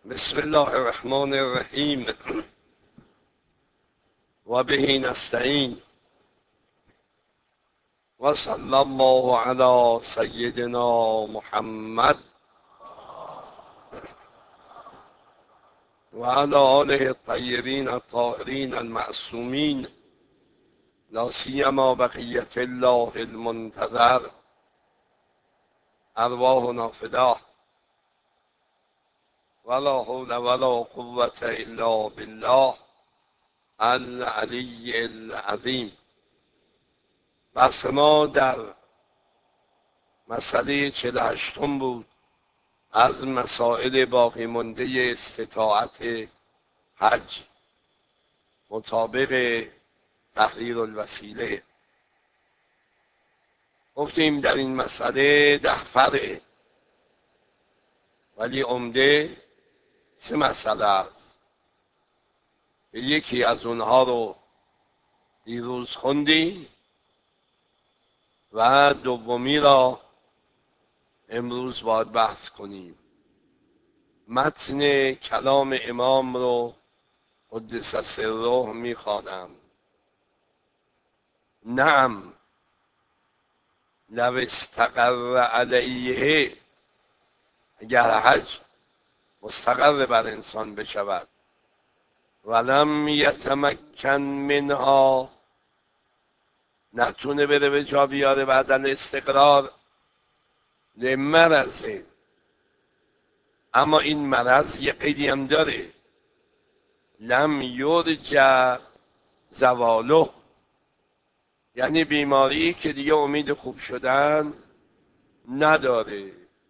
بسم الله الرحمن الرحیم و به نستعین و صلی الله علی سیدنا محمد و علی آله الطیبین الطاهرین المعصومین لا سیما بقیة الله المنتظر ارواحنا فداه ولا حول ولا قوة الا بالله العلی العظیم. بحث ما در مسئله 48 بود از مسائل باقی مانده استطاعت حج مطابق تحریر الوسیله. گفتیم در این مسئله 10 فرعه، ولی عمده 3 مسئله است. یکی از اونها رو دیروز خوندیم و دومی را امروز باید بحث کنیم. متن کلام امام رو قدس سره میخوانم. نعم لو استقر علیه، اگر حج مستقر بر انسان بشود، ولم یتمکن منها، نتونه بره به جا بیاره بعد الاستقرار، لمرض، اما این مرض یه قیدی هم داره، لم یرجع زواله، یعنی بیماری که دیگه امید خوب شدن نداره.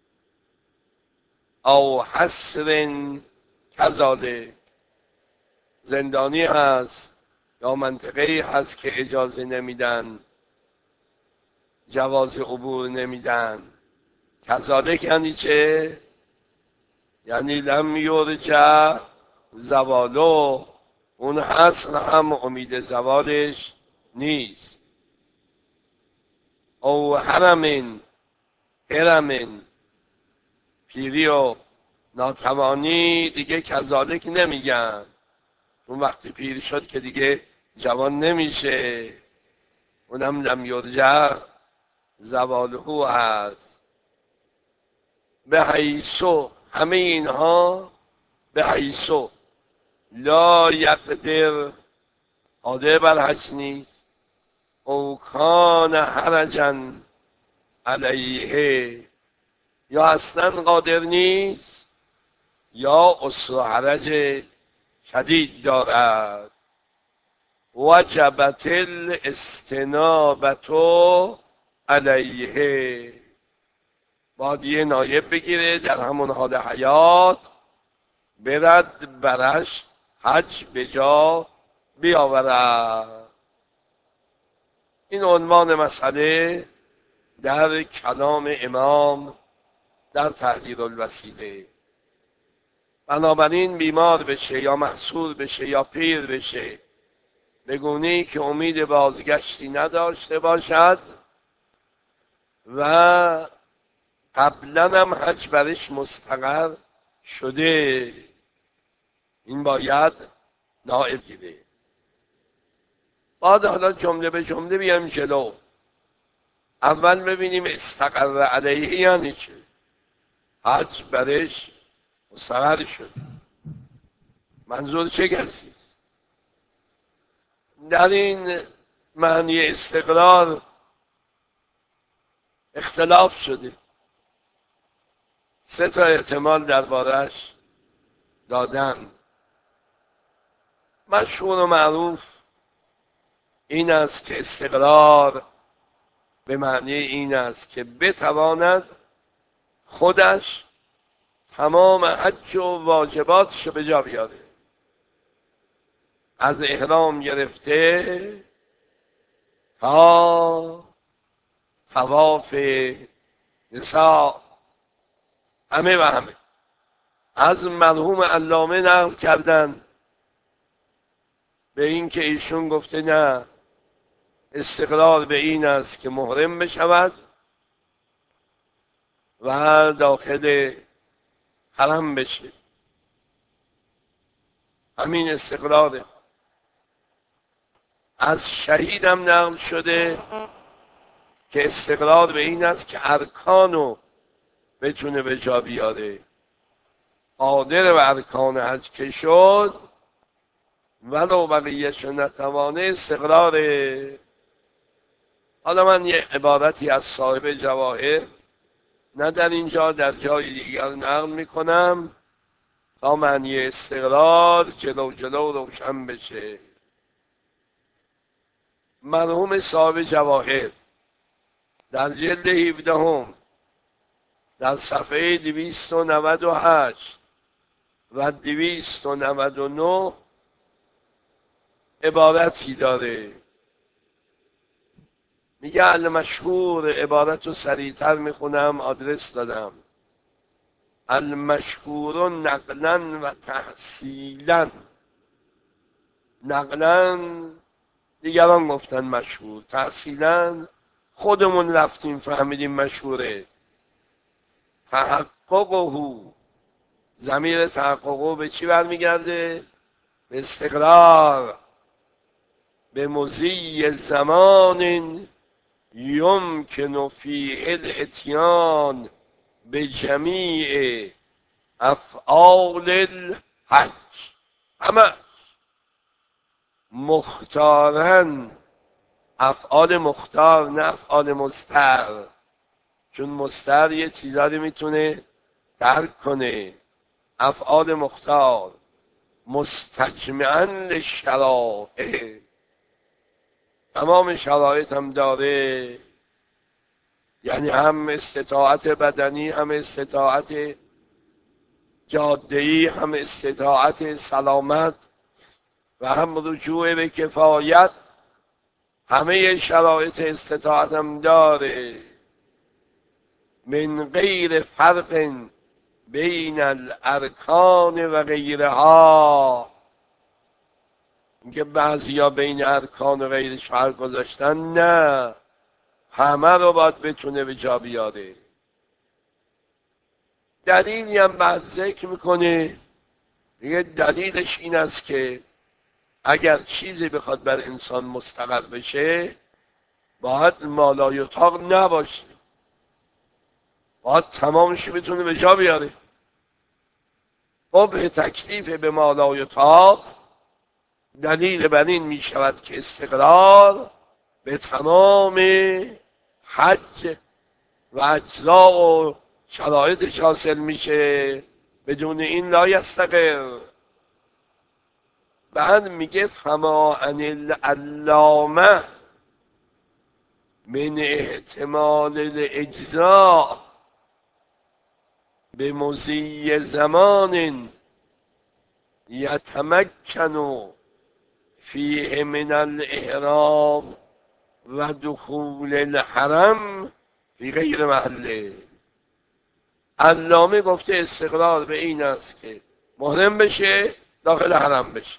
او حسر کذالک، زندانی هست یا منطقه‌ای هست که اجازه نمیدن، جواز عبور نمیدن. کذالک یعنی چه؟ یعنی لم یرجع زوالو، اون حسر هم امید زوالش نیست. او هرمن، پیری و ناتوانی دیگه کذالک نمیگن، اون وقتی پیر شد که دیگه جوان نمیشه، اونم لم یرجع زواله هست. به حیثو، همه اینها به حیثو لا یقدر، قادر بر حج نیست، او کان حرجا علیه، یا اصلا قادر نیست یا اسر حرج شدید دارد. وجبت الاستنابت علیه، باید یه نایب بگیره در همون حال حیات، برد برش حج به جا بیاورد. این عنوان مسئله در کلام امام در تحریر الوسیله. بنابراین بیمار بشه یا محصور بشه یا پیر بشه، به گونه‌ای که امید بازگشتی نداشته باشد و قبلا هم حج برش مستقر شده، این باید نائب گیره. بعد حالا جمله به جمله بیام جلو. اول ببینیم استقر علیه یعنی چه؟ حج برش مستقر شد، منظور چه کسی؟ در این معنی استقرار اختلاف شده، 3 تا احتمال دربارش دادن. مشهور و معروف این است که استقرار به معنی این است که بتواند خودش تمام حج و واجباتش به جا بیاره، از احرام گرفته تا طواف نساء، همه و همه. از مرحوم علامه نقل کردن به این که ایشون گفته نه، استقرار به این است که محرم بشود و داخل حرم بشه، همین استقلاله. از شهیدم نقل شده که استقلال به این است که ارکانو بتونه به جا بیاره. قادر به ارکان حج که شد ولو بقیه‌اش نتوانه استقلاله. حالا من یه عبارتی از صاحب جواهر نه در اینجا در جای دیگر نقل میکنم تا معنی استقلال جلو جلو روشن بشه. مرحوم صاحب جواهر در جلد 17 در صفحه 298 و 299 عبارتی داره. میگه المشهور، عبارت رو سریعتر میخونم، آدرس دادم. المشهور نقلا و تحصیلا. نقلا دیگران گفتن مشهور، تحصیلا خودمون رفتیم فهمیدیم مشهوره. تحققه، ضمیر تحققه به چی برمیگرده؟ به استقرار. به مضی زمان یمکن فیه الاتیان به جمیع افعال الحج. همه مختارن، افعال مختار نه افعال مستر، چون مستر یه چیزایی میتونه درک کنه. افعال مختار مستجمعا للشرائع، تمام شرایط هم داره، یعنی هم استطاعت بدنی، هم استطاعت جاده‌ای، هم استطاعت سلامت و هم رجوع به کفایت. همه شرایط استطاعت هم داره. من غیر فرق بین الارکان و غیرها، که بعضیا بین ارکان و غیرش فرق گذاشتن، نه، همه رو باید بتونه به جا بیاره. دلیلی هم بعد ذکر میکنه، میگه دلیلش این است که اگر چیزی بخواد بر انسان مستقر بشه باید مالایطاق نباشه، باید تمامش بتونه به جا بیاره. خب تکلیف به مالایطاق دلیل بر این می شود که استقرار به تمام حج و اجزا و شرایطش حاصل میشه، بدون این لا یستقر. بعد میگه فما عن العلامه من احتمال الاجزاء به مضی زمان یتمکن فیه من الاحرام و دخول الحرم فی غیر محله. علامه گفته استقرار به این است که محرم بشه، داخل حرم بشه،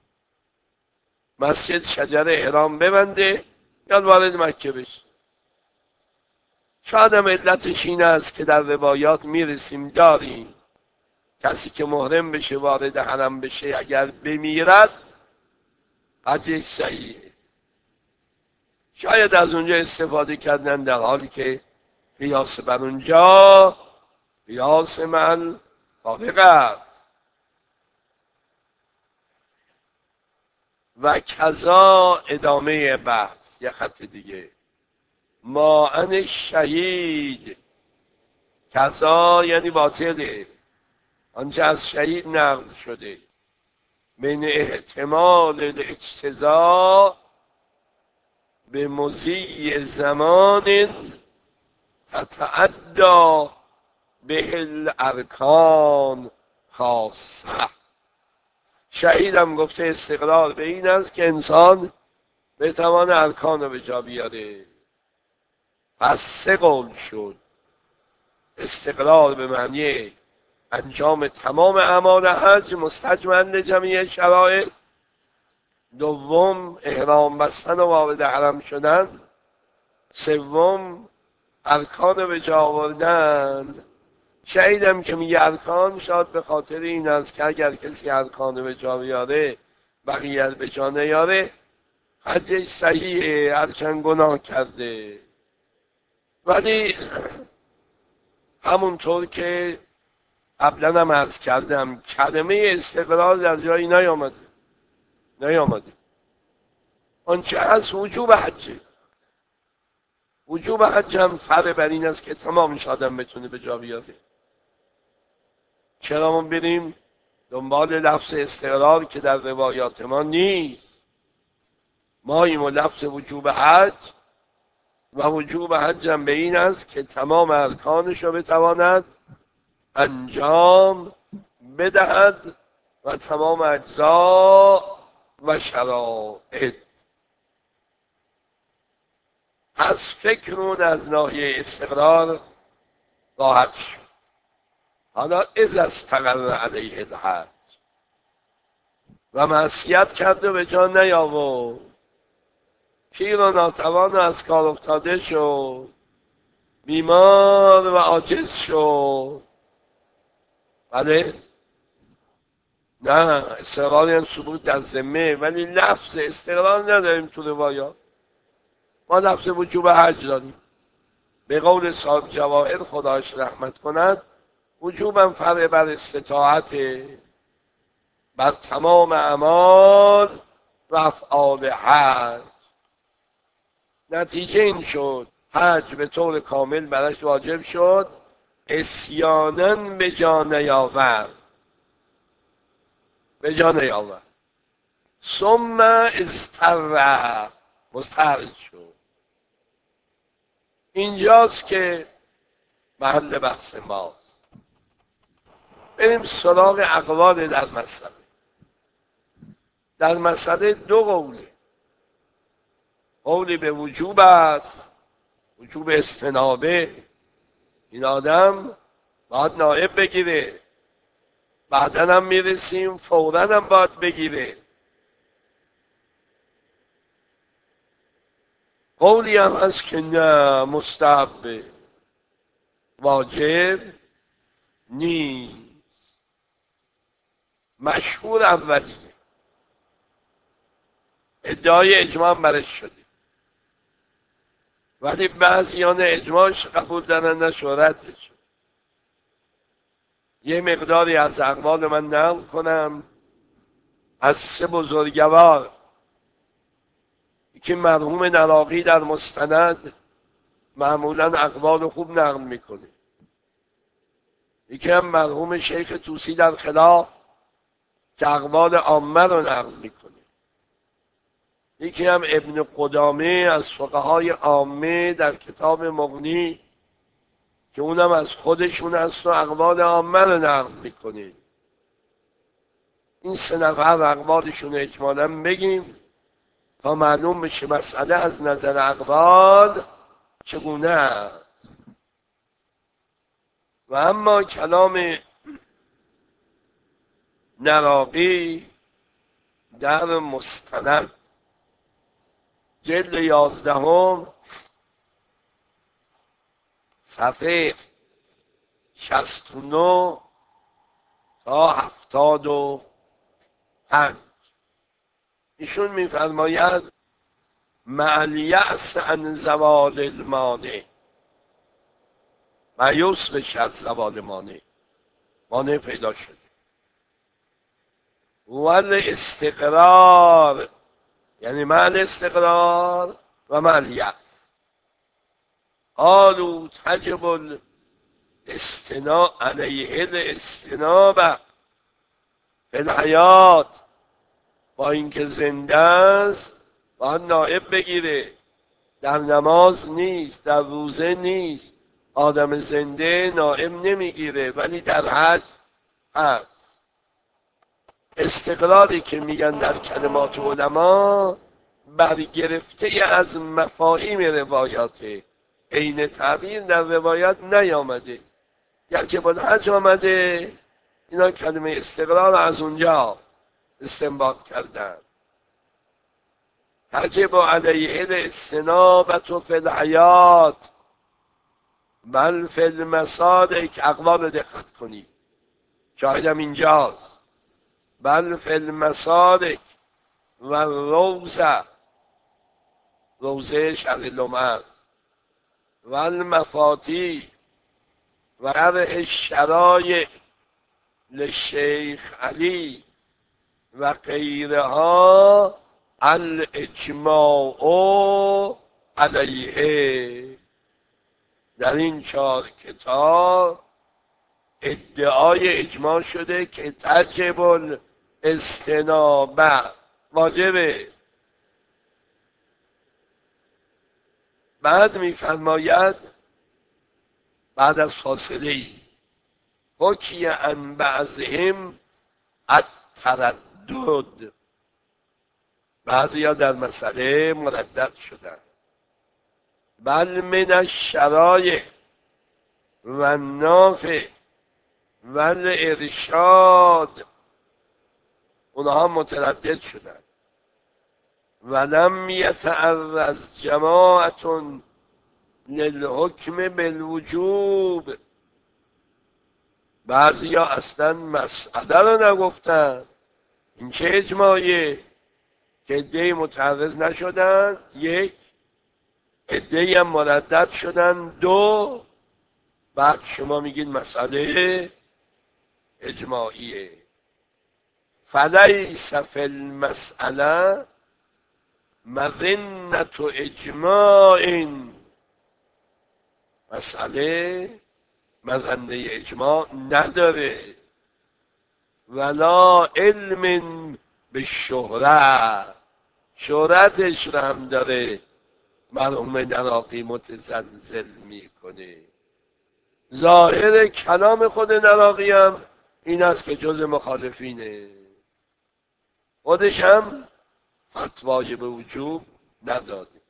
مسجد شجر احرام ببنده، یا وارد مکه بشه. شاید هم علتش این است که در روایات میرسیم داریم کسی که محرم بشه وارد حرم بشه اگر بمیرد حجش صحیحه. شاید از اونجا استفاده کردن، در حالی که قیاس بر اونجا قیاس من طابق است. و کذا ادامه بحث، یه خط دیگه، ما عن شهید، کذا یعنی باطله، آنچه از شهید نقل شده، من احتمال الاجتزاء به مضی زمان تتعدی به الارکان خاصه. شهید هم گفته استقرار به این است که انسان بتوان ارکان رو به جا بیاره. پس 3 قول شد: استقرار به معنی انجام تمام اعمال حج مستجمعاً لجمیع شرایط. دوم احرام بستن و وارد حرم شدن. سوم ارکان به جا آوردن. شهیدم که میگه ارکان شاید به خاطر این است که اگر کسی ارکان به جا بیاره بقیه به جا نیاره حجش صحیحه، هرچند گناه کرده. ولی همونطور که قبلا هم عرض کردم کلمه استقرار در جایی نیامده. آنچه از وجوب حجه. وجوب حج هم فرع بر این است که تمامش آدم بتونه به جا بیاره. چرا ما بریم دنبال لفظ استقرار که در روایات ما نیست؟ ما این لفظ وجوب حج و وجوب حج هم به این است که تمام ارکانش رو بتواند انجام بدهد و تمام اجزا و شرایط. از فکرون از ناحیه استقرار راحت شد. حالا از استقرار علیه الحج و معصیت کرد و به جا نیاورد، پیر و ناتوان از کار افتاده شد، بیمار و عاجز شد. بله نه استقرار یعنی ثبوت در ذمه، ولی لفظ استقرار نداریم تو روایات. ما لفظ وجوب حج داریم. به قول صاحب جواهر خدایش رحمت کند، وجوبم فرع بر استطاعت، بر تمام اعمال و افعال حج. نتیجه این شد حج به طور کامل برش واجب شد، عصیانا به جا نیاورد. ثم اضطر، مضطر شد. اینجاست که محل بحث ماست. بریم سراغ اقوال در مسئله. در مسئله دو قوله. قولی به وجوب است، وجوب استنابه، این آدم باید نائب بگیره، بعدن هم میرسیم فوراً هم باید بگیره. قولی هم هست که نه مستحب، واجب نیست. مشهور اولیه، ادعای اجماع برش شده، ولی بعضیان اجماعش قبول دارن نه شهرتش. یه مقداری از اقوال من نقل کنم از سه بزرگوار که مرحوم نراقی در مستند معمولا اقوال خوب نقل میکنه، یکی هم مرحوم شیخ طوسی در خلاف که اقوال عامه رو نقل میکنه، یکی هم ابن قدامه از فقهای عامه در کتاب مغنی که اونم از خودشون است و اقوال عامه رو نقل میکنه. این سه نفر اقوالشون اجمالا بگیم تا معلوم بشه مسئله از نظر اقوال چگونه است. و اما کلام نراقی در مستند جلد 11 صفحه 69 تا 75 ایشون میفرماید مع الیأس عن زوال المانع، مایوس بشه از زوال مانع پیدا شده، ول استقرار یعنی معنی استقرار و معنیت. قالوا تجب الاستناء علیه الاستنابه فی الحیات، با اینکه زنده است باید نائب بگیره. در نماز نیست، در روزه نیست، آدم زنده نائب نمیگیره، ولی در حج هست. استقلالی که میگن در کلمات علما برگرفته از مفاهیم روایاته، عین تعبیر در روایات نیامده. یکی الحج آمده، اینا کلمه استقلال از اونجا استنباط کردن. تجب علیه الاستنابة فی الحیات، بل فی المصادق، اقوال رو دقت کنید، شاهدم اینجاست. بل فی المصادق و روزه، روزه شرح لمعه، و المفاتیح و شرح الشرایع لشیخ علی و غیرها الاجماع علیه. در این 4 کتاب ادعای اجماع شده که تجب الاستنابه، واجبه. بعد میفرماید بعد از فاصله ای حکی عن بعضهم التردد، بعضی ها در مسئله مردد شدن. بل من الشرایع و النافع و الارشاد، اونها متردد شدن. ولم یتعرض جماعت للحکم بالوجوب، بعضی ها اصلا مسئله رو نگفتن. این چه اجماعیه که عده‌ای متعرض نشدن، 1، عده‌ای هم مردد شدن، 2، بعد شما میگین مسئله اجماعیه. فلیس فی المسئله مظنة اجماع، مسئله مظنه اجماع نداره. ولا علم به شهرتش رو هم داره مرحوم نراقی متزلزل میکنه. ظاهر کلام خود نراقی هم این است که جز مخالفینه، خودش هم فتوای به وجوب نداده.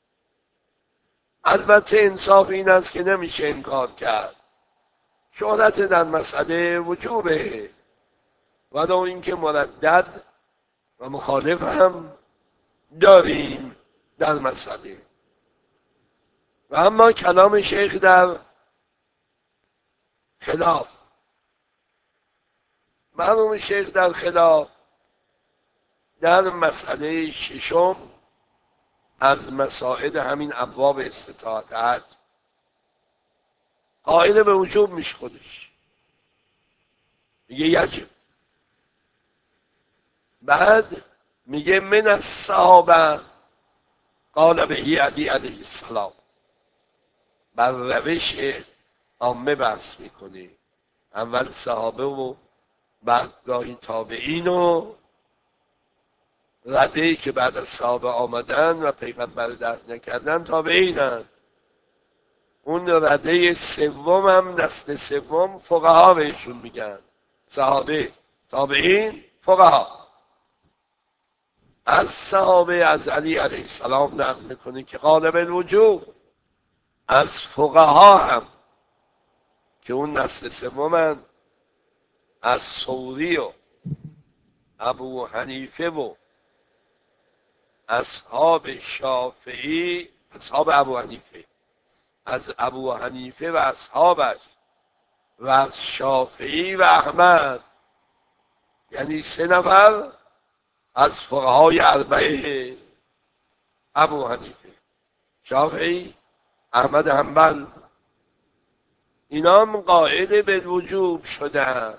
البته انصاف این است که نمیشه انکار کرد، شهرت در مسئله وجوبه، ولو اینکه مردد و مخالف هم داریم در مسئله. و اما کلام شیخ در خلاف، مرحوم شیخ در خلاف در مسئله 6 از مسائل همین ابواب استطاعت قائل به وجوب میشه، خودش میگه یجب. بعد میگه من الصحابه قال بهی علی علیه السلام، بر روش عامه بحث میکنه، اول صحابه و بعد گاهی تابعین و رده‌ای که بعد از صحابه آمدن و پیغمبر درک نکردن تابعینن. اون رده سوم هم نسل سوم فقها بهشون میگن، صحابه، تابعین، فقها. از صحابه از علی علیه السلام نقل میکنه که قال بالوجوب، از فقها هم که اون نسل سومن، از ثوری و ابو حنیفه و اصحاب شافعی، اصحاب ابو حنیفه، از ابو حنیفه و اصحابش و از شافعی و احمد، یعنی 3 نفر از فقهای اربعه، ابو حنیفه، شافعی، احمد حنبل، اینا هم قائل به وجوب شدن.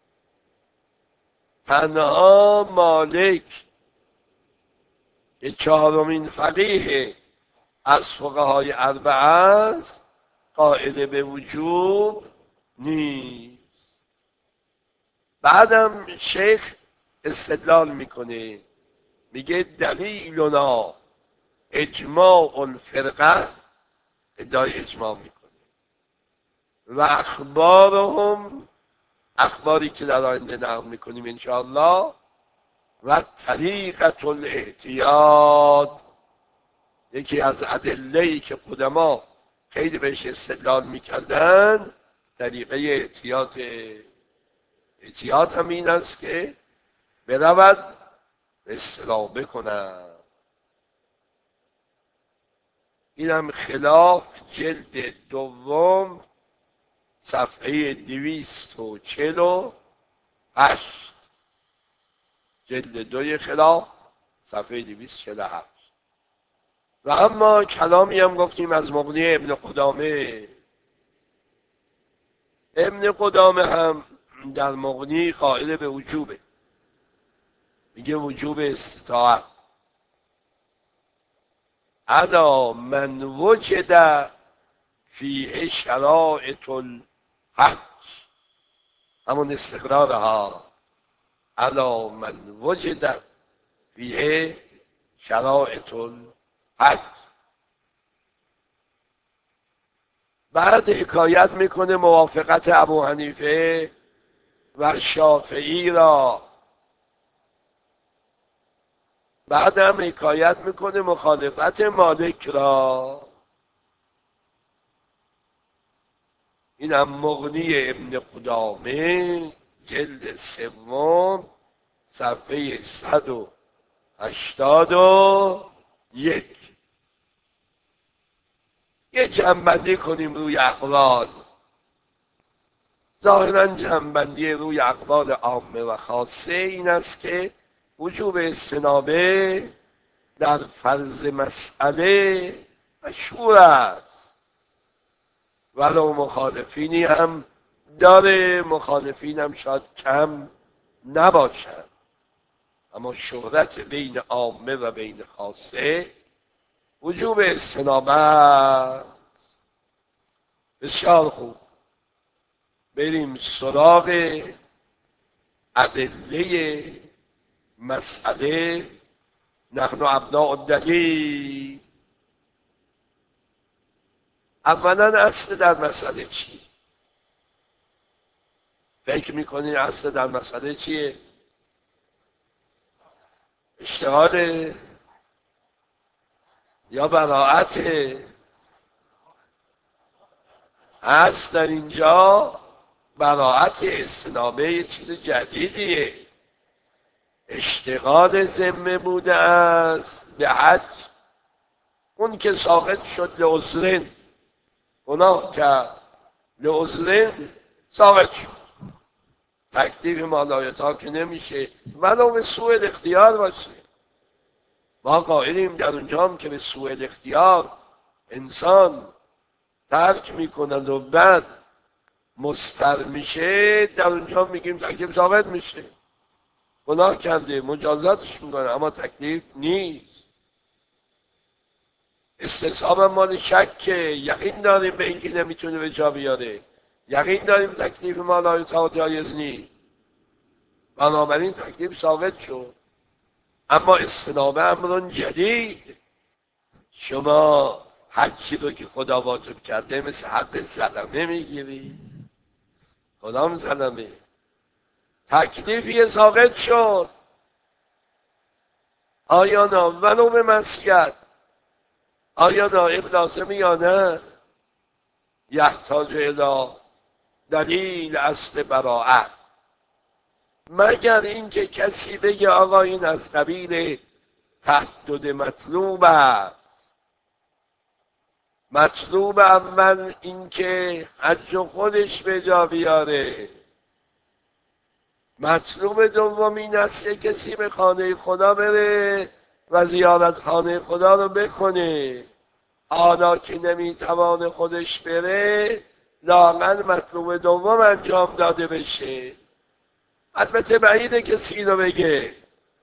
تنها مالک که 4مین فقیه از فقهای اربعه است قائل به وجوب نیست. بعدم شیخ استدلال میکنه، میگه دلیلنا اجماع الفرقه، ادعای اجماع میکنه، و اخبارهم، اخباری که در آینده نقل میکنیم انشاءالله، و طریقت الاحتیاط، یکی از ادله‌ای که قدما خیلی بهش استدلال میکردن، طریقه احتیاط هم این است که برود اصلاح بکنن. اینم خلاف جلد دوم صفحه 248. جلد دوی خلاف صفحه 247. و اما کلامی هم گفتیم از مغنی ابن قدامه. ابن قدامه هم در مغنی قائل به وجوبه، میگه وجوب استطاعت. الا من وجد فیه شرائط الحج، همون استقرارها. الا من وجد فیه شرائط الحج. بعد حکایت میکنه موافقت ابو حنیفه و شافعی را، بعد هم حکایت میکنه مخالفت مالک را. این هم مغنی ابن قدامه جلد سوم صفحه 181. یه جنبندی کنیم روی اقوال. ظاهرا جنبندی روی اقوال عامه و خاصه این است که وجوب استنابه در فرض مسئله مشهور است، ولو مخالفینی هم داره، مخالفین هم شاید کم نباشند، اما شهرت بین عامه و بین خاصه وجوب استنابه. بسیار خوب، بریم سراغ ادله مسئله. نحن ابناء الدلیل. اولا اصل در مسئله چی؟ فکر میکنین اصل در مسئله چیه؟ اجتهاد یا براءت؟ اصل در اینجا براءت. استنابه یه چیز جدیدیه. اشتغال ذمه بوده است به حج، اون که ساقط شد لعذرین، گناه کرد لعذرین ساقط شد، تکلیف مالایتا که نمیشه، ولو به سوء الاختیار باشه. ما قائلیم در اونجا هم که به سوء الاختیار انسان ترک میکنند و بعد مضطر میشه، در اونجا میگیم تکلیف ساقط میشه، گناه کرده، مجازاتش میکنه، اما تکلیف نیست. استصحاب مال شکه، یقین داریم به اینکه نمیتونه به جا بیاره، یقین داریم تکلیف مالایتا جایز نیست، بنابراین تکلیف ساقط شد. اما استنابه امرون جدید. شما حجی رو که خدا واجب کرده مثل حق ظلمه میگیرید. کدام ظلمه؟ تکلیفی ساقط شد. آیا نه ولو به مسیحیت؟ آیا نائب لازمه یا نه؟ یحتاج الی دلیل اصل براءت، مگر اینکه کسی بگه آقا این از قبیل تحدد مطلوب است. مطلوب اول اینکه حج خودش به جا بیاره، مطلوب دوم این است که کسی به خانه خدا بره و زیارت خانه خدا رو بکنه. حالا که نمیتوانه خودش بره، لااقل مطلوب دوم انجام داده بشه. البته بعیده کسی رو بگه.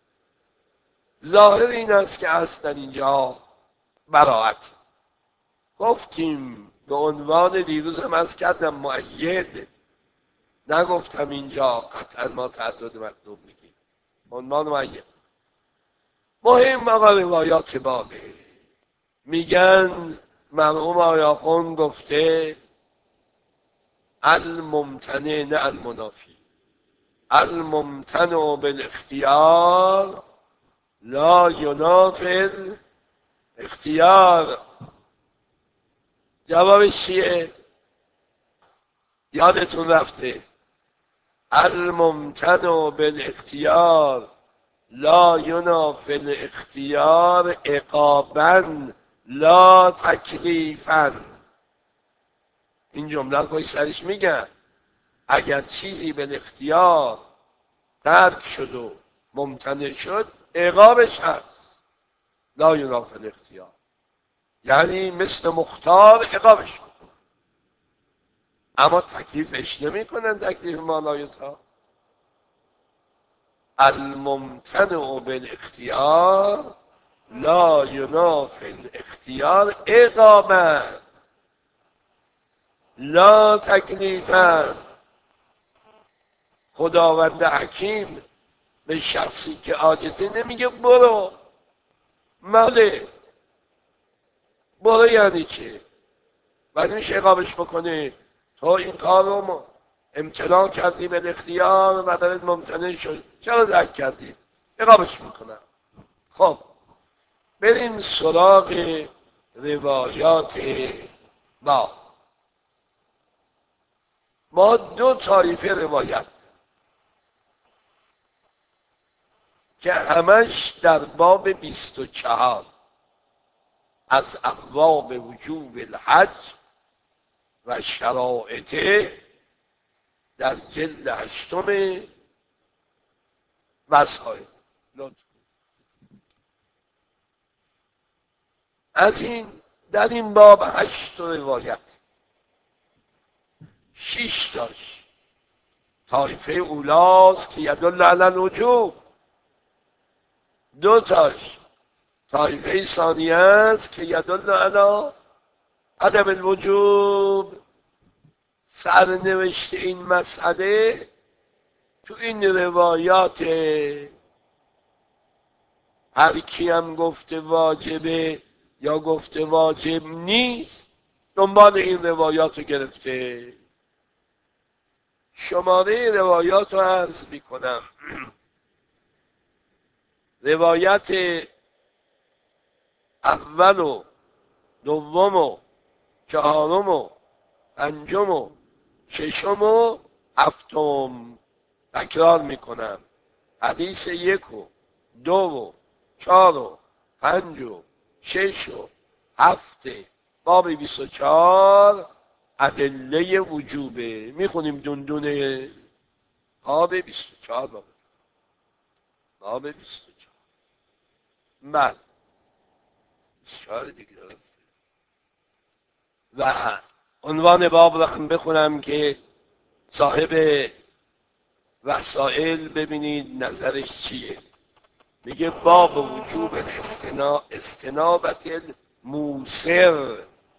ظاهر این است که اصلا اینجا براءت. گفتیم به عنوان دیروزم از کردم مؤید، نگفتم اینجا قطعا ما تعدد مطلوب میگیم، عنوان مؤید. مهم آقا روایات بابه میگن مرحوم آیاخون گفته الممتنع نه المنافی، الممتنع بالاختیار لا ینافی الاختیار. جوابش چیه؟ یادتون رفته. الممتنع بالاختیار لا ینافی الاختیار عقابا لا تکلیفاً. این جمله رو پشت سرش میگن اگر چیزی به اختیار ترک شد و ممتنع شد عقابش هست. لا یناف الاختیار، یعنی مثل مختار عقابش کن. اما تکلیفش نمی کنن، تکلیف مالایتا. الممتنع بالاختیار لا یناف الاختیار عقابا لا تکلیفا. خداوند حکیم به شخصی که عاجزه نمیگه برو، ماله برو یعنی چه؟ ولی میشه عقابش بکنه تو این کار رو امتناع کردی به اختیار و برات ممتنع شد، چرا درک کردی؟ عقابش میکنم. خب بریم سراغ روایات ما دو طایفه روایت که همش در باب 24 از ابواب وجوب الحج و شرائطه در جلد 8 مسائل. از این در این باب 8 روایت، 6 تاش طایفه اولاست که یدل علی الوجوب، 2 تاش طایفه ثانیه است که یدل علی عدم الوجوب. سرنوشت این مسئله تو این روایات. هر کی هم گفته واجبه یا گفته واجب نیست دنبال این روایات رو گرفته. شماره روایات رو عرض میکنم. روایت اول و دوم و چهارم و پنجم و ششم و هفتم. تکرار میکنم. حدیث 1 و 2 و 4 و 5 و 6 و 7 باب 24 ادله وجوبه. میخونیم دونه باب 24. باب 24 من 24 دیگه. و عنوان باب رو هم بخونم که صاحب وسائل ببینید نظرش چیه. میگه باب وجوب استنابت الموسر.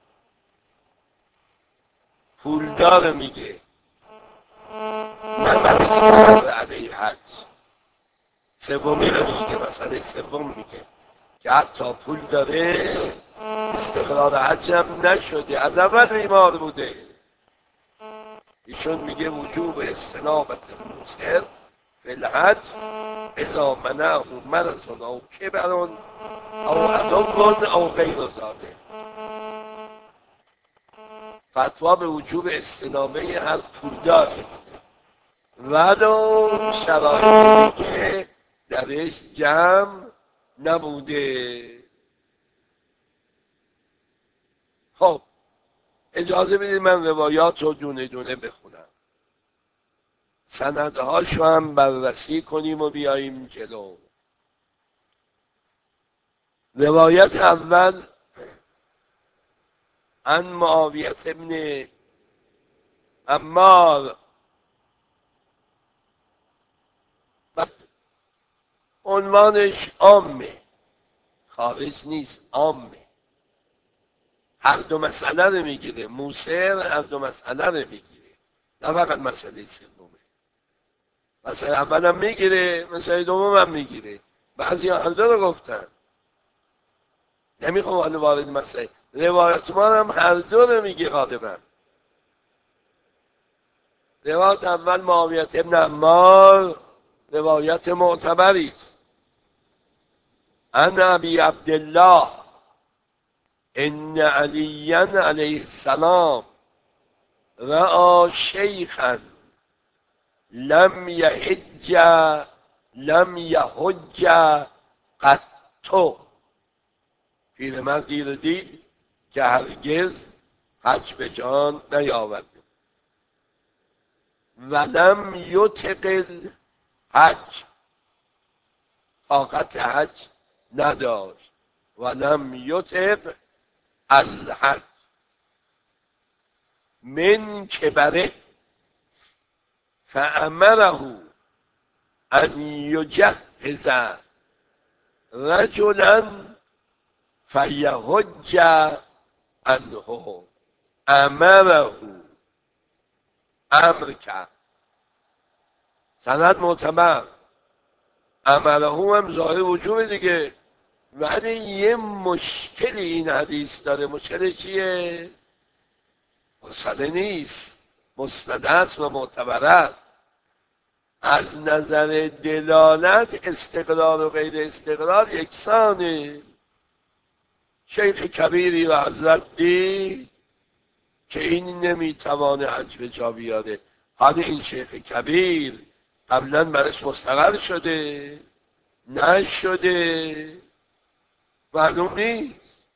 پولدار میگه من استناب علیه حج. سومی رو میگه، مثلا سوم میگه که حتی پول داره استقرار حج هم نشده، از اول بیمار بوده. ایشون میگه وجوب استنابت الموسر فی الحج اذا منعه مرض او کبر او عدو او غیر ذلک. فتوا به وجوب استنابه هر پولدار ولو شرایطی که درش جمع نبوده. خب اجازه بدید من روایات رو دونه دونه بخونم، سندهاشو هم بررسی کنیم و بیاییم جلو. روایت اول عن معاویه ابن عمار. عنوانش عامه، خارج نیست، عامه. هر دو مسئله رو میگیره. موسر هر دو مسئله رو میگیره، نه فقط مسئله سومه. مسئله اول هم میگیره، مسئله دوم هم میگیره. بعضی هر دو رو گفتن. نمیخوام حالا وارد مسئله. روایت ما هم هر دو رو میگه غالبا. روایت اول معاویه ابن عمار روایت معتبری است. عن ابی عبدالله ان علی علیه السلام رأى شیخا لم یحج قط پیرمردی رو دید که هرگز حج به جان نیاورده ولم یطق الحج، طاقت حج نداشت، ولم یطق الحج من کبره فامره ان یجهز رجلا فیحج عنه. امره، امر کرد، سند معتبر، امره هم ظاهر وجوب دیگه. ولی یه مشکل این حدیث داره. مشکل چیه؟ مسئله نیست، مسند است و معتبر است. از نظر دلالت استقرار و غیر استقرار یکسانه. شیخ کبیری و حضرت دید که این نمیتوانه حج به جا بیاره. حالا این شیخ کبیر قبلا برش مستقر شده نشده معلوم نیست.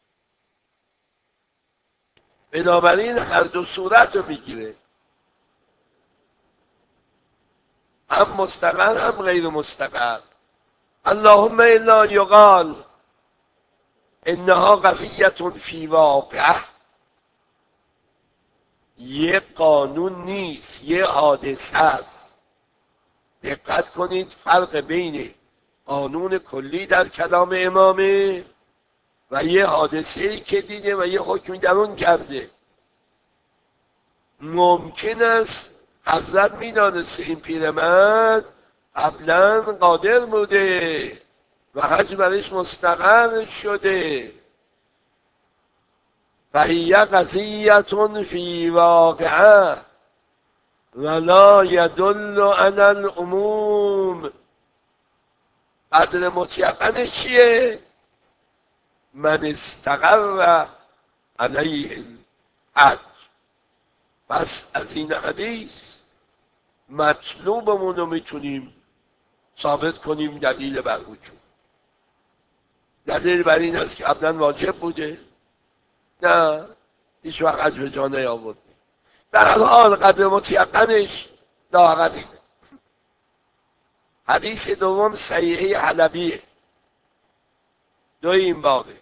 بنابراین هر دو صورت رو میگیره، هم مستقر هم غیر مستقر. اللهم الا یقال انها قضیه فی واقع، یه قانون نیست، یه حادثه است. دقت کنید فرق بین قانون کلی در کلام امامه و یه حادثه‌ای که دیده و یه حکمی درون کرده. ممکن است حضرت میدانست این پیرمرد قبلا قادر بوده و حج برش مستقر شده. فهی قضیه فی واقعه ولا یدل علی العموم. قدر مطلقاً چیه؟ من استقر علیه الحج. پس از این حدیث مطلوبمون رو میتونیم ثابت کنیم دلیل بر وجود. دلیل بر این است که قبلا واجب بوده؟ نه، هیچ وقت حج به جا نیاورده. در هر حال قدر مطلقاًش لااقل اینه. حدیث دوم صحیحه حلبیه، دو این بابه.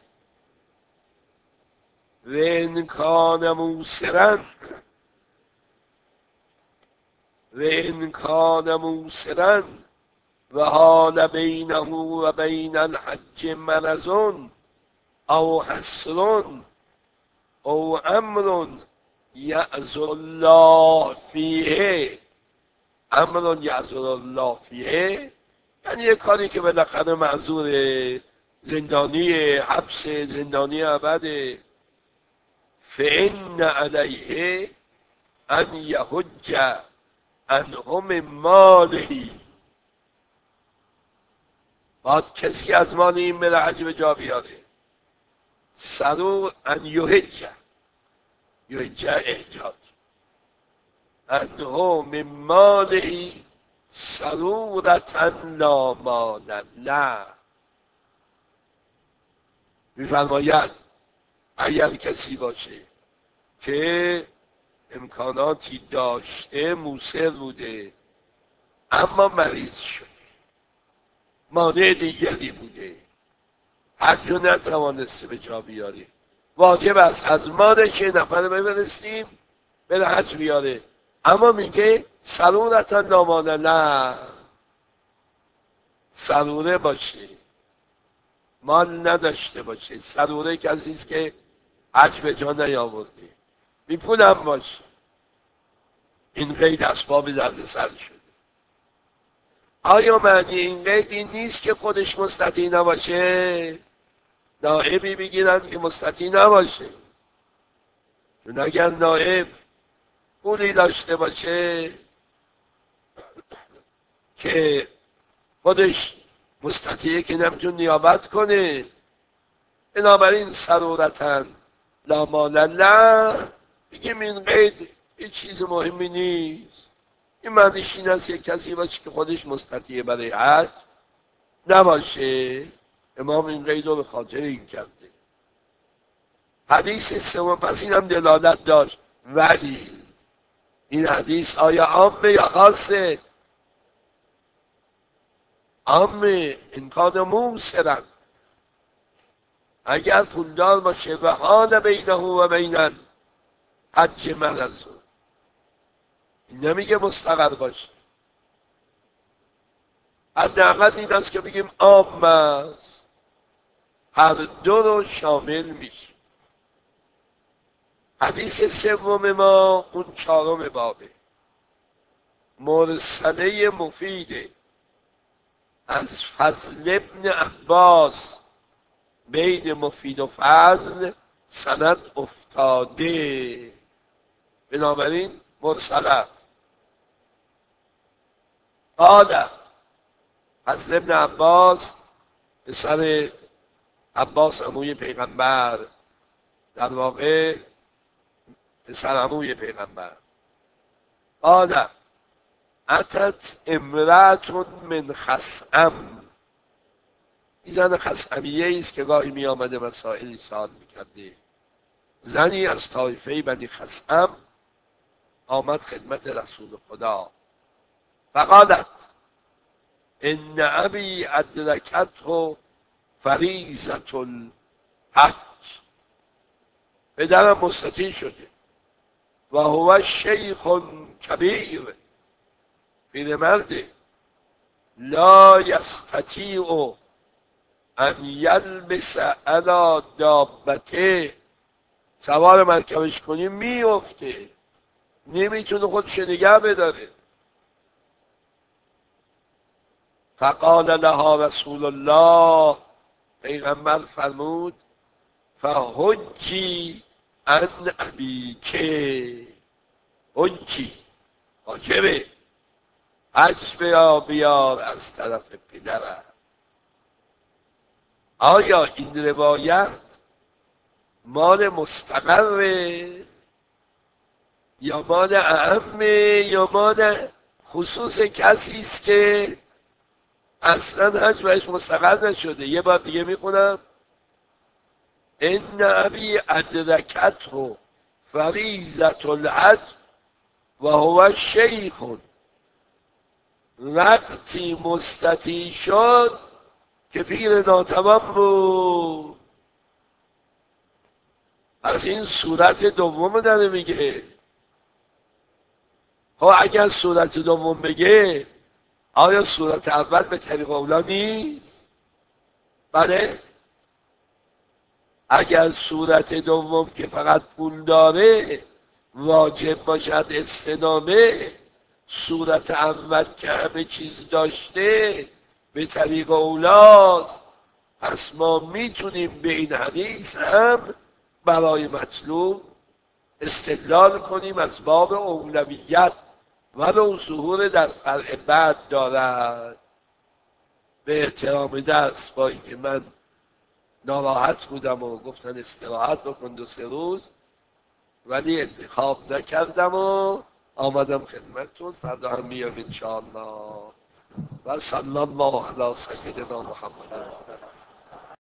و ان کان موسرا و حال بینه و بین الحج مرض او حسر او امر یعذر الله فیه. امر یعذر الله فیه یعنی یه کاری که بالاخره معذور، زندانی، حبس زندانی ابد. فإن علیه ان یحج عنهم ماله. باید کسی از مال این بره حج به جا بیاره. سرو ان یحج، یحج احجاج، عنهم ماله سرورة لا مال له. میفرماید اگر کسی باشه که امکاناتی داشته، موسر بوده اما مریض شده، مانع دیگری بوده، حج رو نتوانسته به جا بیاره، واجب است از مالش یه نفر بفرستیم بره حج بیاره، اما میگه سرورتا نامانه، نه، سروره باشه، مال نداشته باشه. سروره کسی است که حج به جا نیاورده، بی پول هم باشه. این قید اسباب دردسر شده. آیا معنی این قید این نیست که خودش مستطیع نباشه؟ نائبی بگیرن که مستطیع نباشه. چون اگر نائب پولی داشته باشه که خودش مستطیعه که نمیتون نیابت کنه، بنابراین سرورتن لا مال له، بگیم این قید هیچ چیز مهمی نیست. این معنیش این است یک کسی باشه که خودش مستطیع برای حج نباشه. امام این قید رو به خاطر این کرده. حدیث سوم پس این هم دلالت داشت، ولی این حدیث آیا عامه یا خاصه؟ عامه. این کان موسرن، اگر پولدار باشه و حال بینه و بینن حج مرزو، این نمیگه مستقر باشه. حداقل این است که بگیم عام است، هر دو رو شامل میشه. حدیث سوم ما اون 4 بابه، مرسله مفیده از فضل ابن عباس، بین مفید و فضل سند افتاده، بنابراین مرسله. قال فضل ابن عباس، پسر عباس عموی پیغمبر، در واقع پسر عموی پیغمبر، قال اتت امرأة من خثعم، این زن خثعمیه ایست که گاهی می آمده مسائلی سوال میکرده. زنی از طایفه بنی خثعم آمد خدمت رسول خدا، فقالت ان ابی ادرکته فریضة الحج، پدرم مستطیع شده و هو شیخ کبیر، پیرمرده، لا یستطیع ان یلبس علی دابته، سوار مرکبش کنی میفته، نمیتونه خودش نگه بداره. فقال لها رسول الله، پیغمبر فرمود فحجی عن ابیک، حجی واجبه، حج بیار از طرف پدرم. آیا این روایت مال مستقره یا مال اعمه یا مال خصوص کسی است که اصلا حج بهش مستقر نشده؟ یه بار دیگه میخونم، ان ابی ادرکته فریضة الحج و هو شیخ، وقتی مستطیع شد که پیر ناتمام بود. از این صورت دوم داره میگه. خب اگر صورت دوم بگه، آیا صورت اول به طریق اولا نیست؟ بله. اگر صورت دوم که فقط پول داره واجب باشد استدامه، صورت اول که همه چیز داشته به طریق اولاست، پس ما میتونیم به این حدیث هم برای مطلوب استدلال کنیم از باب اولویت ولو ظهور در فرع بعد دارد. به احترام درس، با اینکه من ناراحت بودم و گفتن استراحت بکن 2-3 روز، ولی انتخاب نکردم و آمدم خدمتتون. فردا هم میام انشاءالله. و صلی الله علی سیدنا محمد.